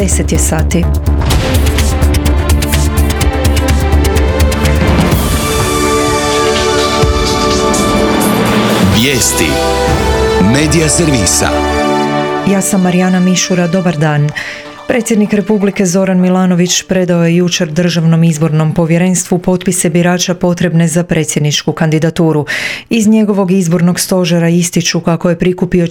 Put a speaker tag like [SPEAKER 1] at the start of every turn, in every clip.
[SPEAKER 1] 10 je sati.
[SPEAKER 2] Vijesti Medija servisa.
[SPEAKER 1] Ja sam Marijana Mišura, dobar dan. Predsjednik Republike Zoran Milanović predao je jučer Državnom izbornom povjerenstvu potpise birača potrebne za predsjedničku kandidaturu. Iz njegovog izbornog stožera ističu kako je prikupio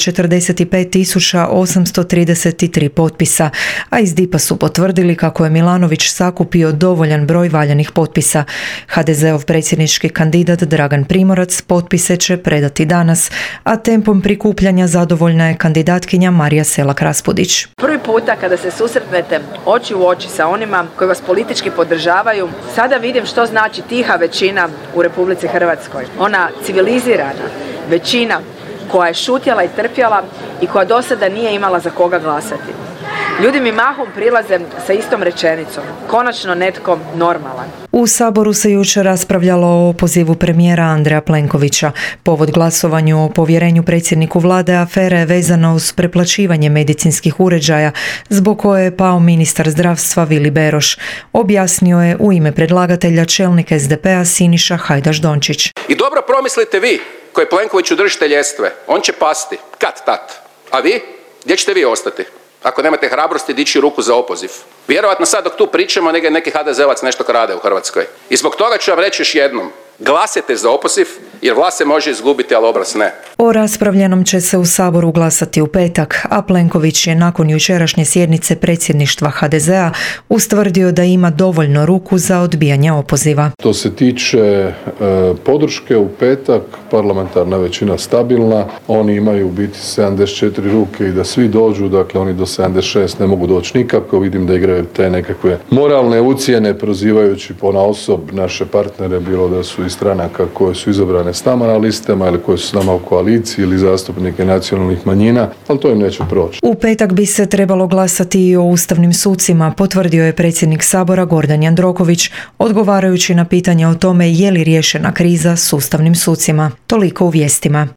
[SPEAKER 1] 45.833 potpisa, a iz DIP-a su potvrdili kako je Milanović sakupio dovoljan broj valjanih potpisa. HDZ-ov predsjednički kandidat Dragan Primorac potpise će predati danas, a tempom prikupljanja zadovoljna je kandidatkinja Marija Selak-Raspudić.
[SPEAKER 3] Prvi puta kada se susretnete oči u oči sa onima koji vas politički podržavaju, sada vidim što znači tiha većina u Republici Hrvatskoj. Ona civilizirana većina koja je šutjela i trpjela i koja do sada nije imala za koga glasati. Ljudi mi mahom prilaze sa istom rečenicom. Konačno netko normalan.
[SPEAKER 1] U Saboru se jučer raspravljalo o opozivu premijera Andreja Plenkovića. Povod glasovanju o povjerenju predsjedniku vlade afere je vezana uz preplaćivanje medicinskih uređaja, zbog koje je pao ministar zdravstva Vili Beroš. Objasnio je u ime predlagatelja čelnik SDP-a Siniša Hajdaš Dončić.
[SPEAKER 4] I dobro promislite vi koji Plenkoviću držite ljestve. On će pasti. Kad-tad. A vi? Gdje ćete vi ostati? Ako nemate hrabrosti dići ruku za opoziv. Vjerojatno sad dok tu pričamo neki HDZ-ovac nešto krade u Hrvatskoj. I zbog toga ću vam reći još jednom. Glasajte za opoziv jer vlast se može izgubiti, ali obraz ne.
[SPEAKER 1] O raspravljenom će se u Saboru glasati u petak, a Plenković je nakon jučerašnje sjednice predsjedništva HDZ-a ustvrdio da ima dovoljno ruku za odbijanje opoziva.
[SPEAKER 5] Što se tiče podrške u petak, parlamentarna većina stabilna, oni imaju u biti 74 ruke i da svi dođu, dakle oni do 76 ne mogu doći nikako, vidim da igraju te nekakve moralne ucjene prozivajući ponaosob naše partnere, bilo da su iz stranaka koje su izabrane s nama na listama ili koje su s nama u koaliciji ili zastupnike nacionalnih manjina, ali to im neće proći.
[SPEAKER 1] U petak bi se trebalo glasati i o ustavnim sucima, potvrdio je predsjednik Sabora Gordan Jandroković, odgovarajući na pitanje o tome je li riješena kriza s ustavnim sucima. Toliko u vijestima.